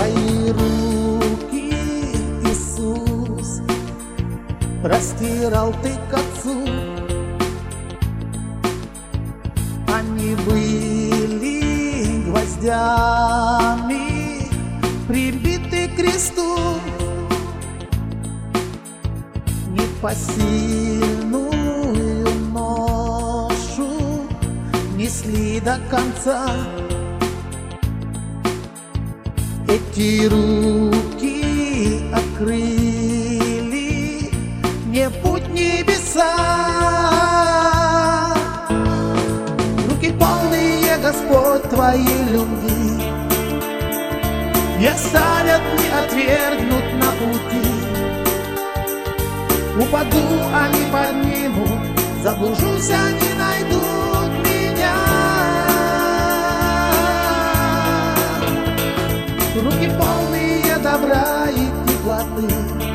Твои руки, Иисус, простирал Ты к Отцу. Они были гвоздями прибиты к кресту. Непосильную ношу несли до конца. Эти руки открыли мне путь в небеса. Руки полные, Господь, Твоей любви не оставят, не отвергнут на пути. Упаду, они поднимут, заблужусь, они найдут меня. Руки полные добра и теплоты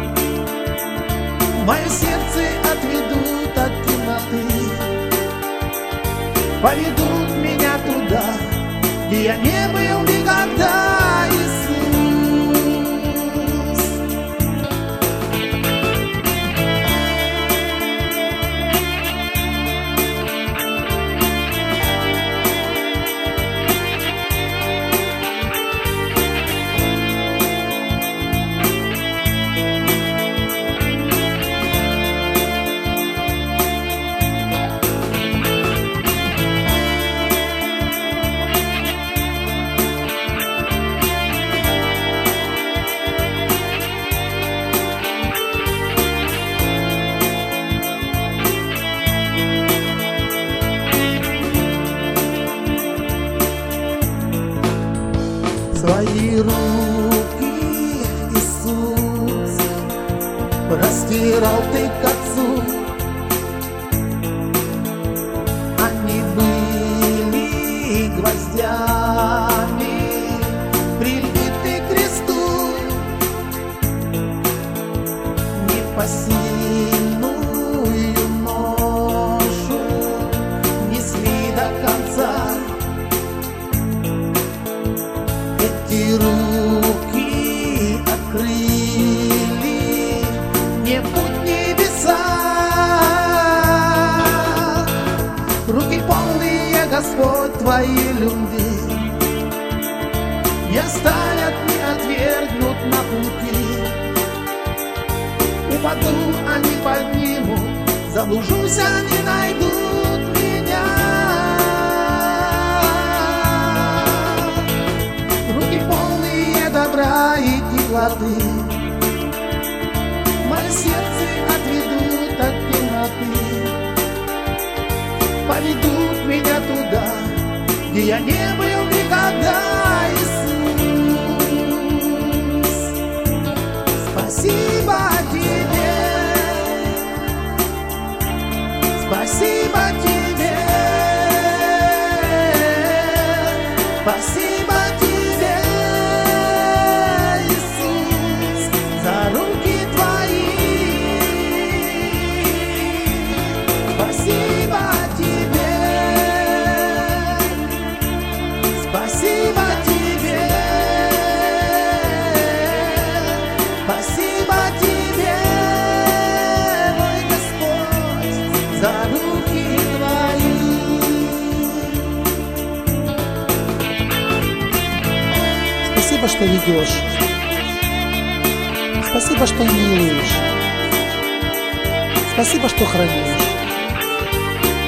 мое сердце отведут от темноты, поведут меня туда, где я не был никогда, Иисус. Свои руки, Иисус, простирал Ты к Отцу. Они были гвоздями прибиты к кресту. Непосильную ношу несли до конца. Эти руки открыли мне путь в небеса. Руки полные, Господь, Твоей любви не оставят, не отвергнут на пути. Упаду, они поднимут, заблужусь, они найдут меня. Добра и теплоты мое сердце отведут от темноты, поведут меня туда, где я не был никогда, Иисус. Спасибо Тебе, спасибо Тебе, спасибо Тебе. Спасибо Тебе, спасибо Тебе, спасибо Тебе, мой Господь, за руки Твои. Спасибо, что ведешь, спасибо, что милуешь, спасибо, что хранишь.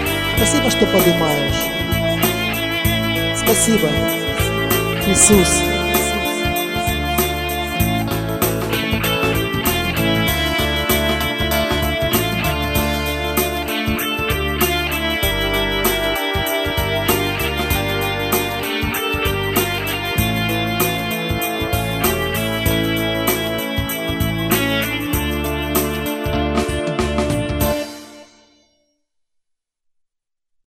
Спасибо, что поднимаешь. Спасибо, Иисус.